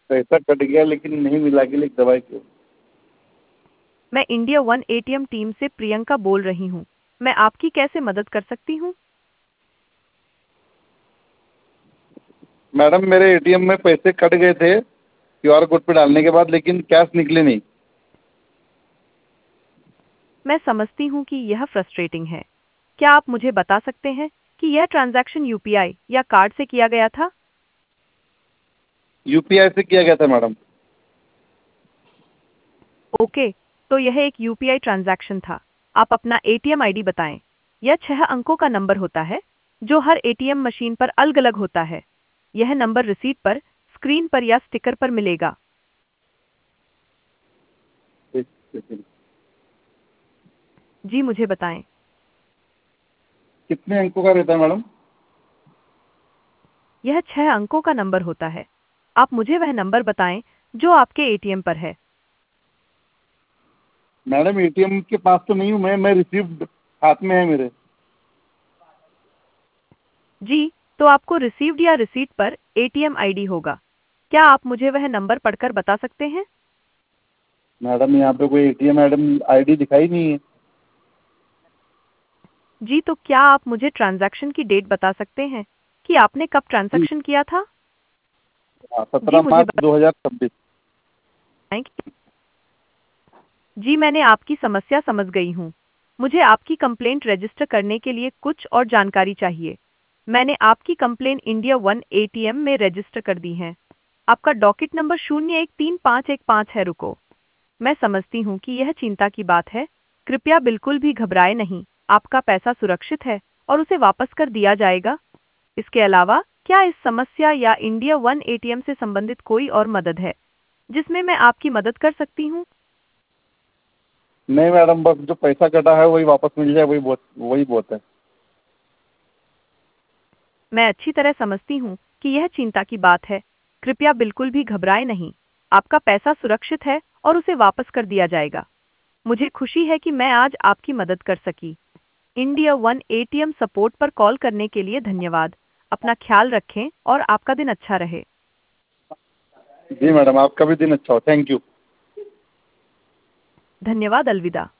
पैसा कट गया लेकिन नहीं मिला के लिए दवाई क्यों? मैं इंडिया वन एटीएम टीम से प्रियंका बोल रही हूँ। मैं आपकी कैसे मदद कर सकती हूँ? मैडम मेरे एटीएम में पैसे कट गए थे क्यूआर कोड पे डालने के बाद, लेकिन कैश निकले नहीं। मैं समझती हूँ कि यह फ्रस्ट्रेटिंग है। क्या आप मुझे बता सकते हैं कि यह ट्रांजैक्शन यूपीआई या कार्ड से किया गया था? यूपीआई से किया गया था मैडम। ओके, तो यह एक यूपीआई ट्रांजैक्शन था। आप अपना एटीएम आईडी बताएं। यह 6 अंकों का नंबर होता है जो हर एटीएम मशीन पर अलग-अलग होता है। यह नंबर रिसीट पर, स्क्रीन पर या स्टिकर पर मिलेगा। एक सेकंड। जी मुझे बताएं। कितने अंकों का रहता है मैडम? यह 6 अंकों का नंबर होता है। आप मुझे वह नंबर बताएं जो आपके एटीएम पर है। मैडम एटीएम के पास तो नहीं हूँ मैं रिसीव्ड हाथ में है मेरे। जी, तो आपको रिसीव्ड या रिसीट पर एटीएम आईडी होगा। क्या आप मुझे वह नंबर पढ़कर बता सकते हैं? मैडम यहाँ पे कोई एटीएम आईडी दिखाई नहीं है। जी, तो क्या आप मुझे ट्रांजैक्शन की डेट बता सकते हैं कि आपने कब जी, ट्रांजैक्शन किया था? जी, 17 मुझे मार्च 2026। बताएं कि जी, मैंने आपकी समस्या समझ गई हूँ। मुझे आपकी कंप्लेंट रजिस्टर करने के लिए कुछ और जानकारी चाहिए। मैंने आपकी कंप्लेंट इंडिया वन एटीएम में रजिस्टर कर दी है। आपका डॉकेट नंबर 013515 है। रुको, मैं समझती हूँ कि यह चिंता की बात है। कृपया बिल्कुल भी घबराएं नहीं। आपका पैसा सुरक्षित है और उसे वापस कर दिया जाएगा। इसके अलावा, क्या इस समस्या या इंडिया वन एटीएम से संबंधित कोई और मदद है जिसमें मैं आपकी मदद कर सकती हूँ? नहीं मैडम, बस जो पैसा कटा है वही वापस मिल जाए, वही बहुत है। मैं अच्छी तरह समझती हूँ कि यह चिंता की बात है। कृपया बिल्कुल भी घबराएं नहीं। आपका पैसा सुरक्षित है और उसे वापस कर दिया जाएगा। मुझे खुशी है कि मैं आज आपकी मदद कर सकी। इंडिया वन एटीएम सपोर्ट पर कॉल करने के लिए धन्यवाद। अपना ख्याल रखें और आपका दिन अच्छा रहे। जी मैडम, आपका भी दिन अच्छा हो। Thank you. धन्यवाद। अलविदा।